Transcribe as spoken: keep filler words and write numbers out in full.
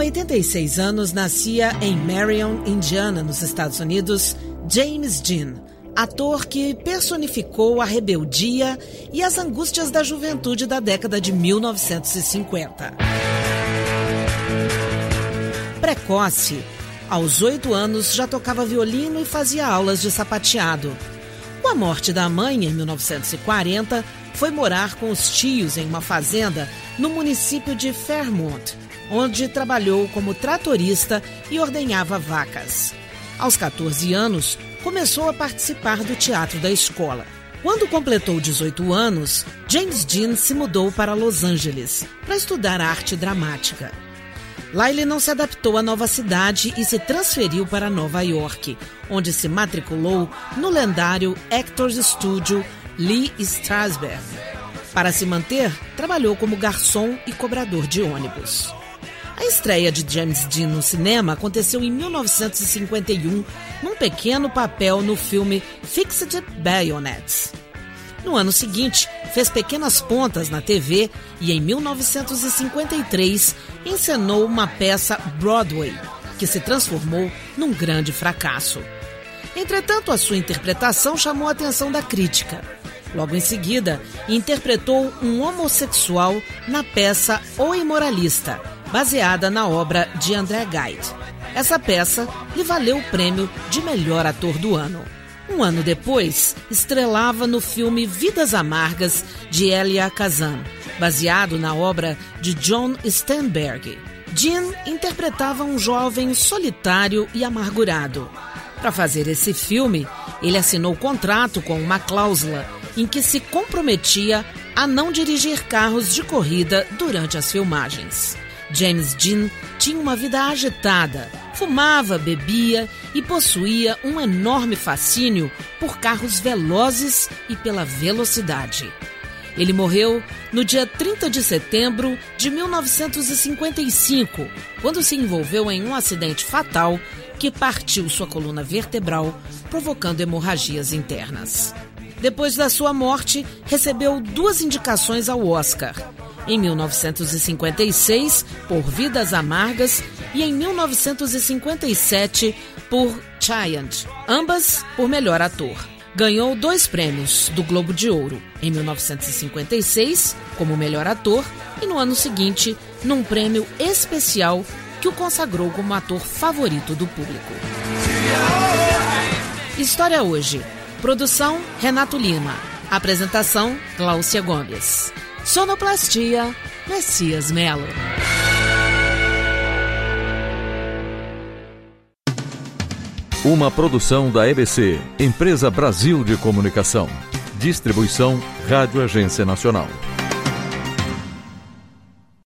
oitenta e seis anos, nascia em Marion, Indiana, nos Estados Unidos, James Dean, ator que personificou a rebeldia e as angústias da juventude da década de mil novecentos e cinquenta. Precoce, aos oito anos já tocava violino e fazia aulas de sapateado. Com a morte da mãe, em mil novecentos e quarenta, foi morar com os tios em uma fazenda no município de Fairmont, onde trabalhou como tratorista e ordenhava vacas. Aos catorze anos, começou a participar do teatro da escola. Quando completou dezoito anos, James Dean se mudou para Los Angeles para estudar arte dramática. Lá ele não se adaptou à nova cidade e se transferiu para Nova York, onde se matriculou no lendário Actors Studio Lee Strasberg. Para se manter, trabalhou como garçom e cobrador de ônibus. A estreia de James Dean no cinema aconteceu em mil novecentos e cinquenta e um, num pequeno papel no filme Fixed Bayonets. No ano seguinte, fez pequenas pontas na T V e, em mil novecentos e cinquenta e três, encenou uma peça Broadway, que se transformou num grande fracasso. Entretanto, a sua interpretação chamou a atenção da crítica. Logo em seguida, interpretou um homossexual na peça O Imoralista, baseada na obra de André Gide. Essa peça lhe valeu o prêmio de melhor ator do ano. Um ano depois, estrelava no filme Vidas Amargas, de Elia Kazan, baseado na obra de John Steinberg. Dean interpretava um jovem solitário e amargurado. Para fazer esse filme, ele assinou contrato com uma cláusula em que se comprometia a não dirigir carros de corrida durante as filmagens. James Dean tinha uma vida agitada, fumava, bebia e possuía um enorme fascínio por carros velozes e pela velocidade. Ele morreu no dia trinta de setembro de mil novecentos e cinquenta e cinco, quando se envolveu em um acidente fatal que partiu sua coluna vertebral, provocando hemorragias internas. Depois da sua morte, recebeu duas indicações ao Oscar. Em mil novecentos e cinquenta e seis, por Vidas Amargas, e em mil novecentos e cinquenta e sete, por Giant, ambas por melhor ator. Ganhou dois prêmios do Globo de Ouro, em mil novecentos e cinquenta e seis, como melhor ator, e no ano seguinte, num prêmio especial que o consagrou como ator favorito do público. História Hoje. Produção, Renato Lima. Apresentação, Gláucia Gomes. Sonoplastia, Messias Melo. Uma produção da E B C, Empresa Brasil de Comunicação. Distribuição Rádio Agência Nacional.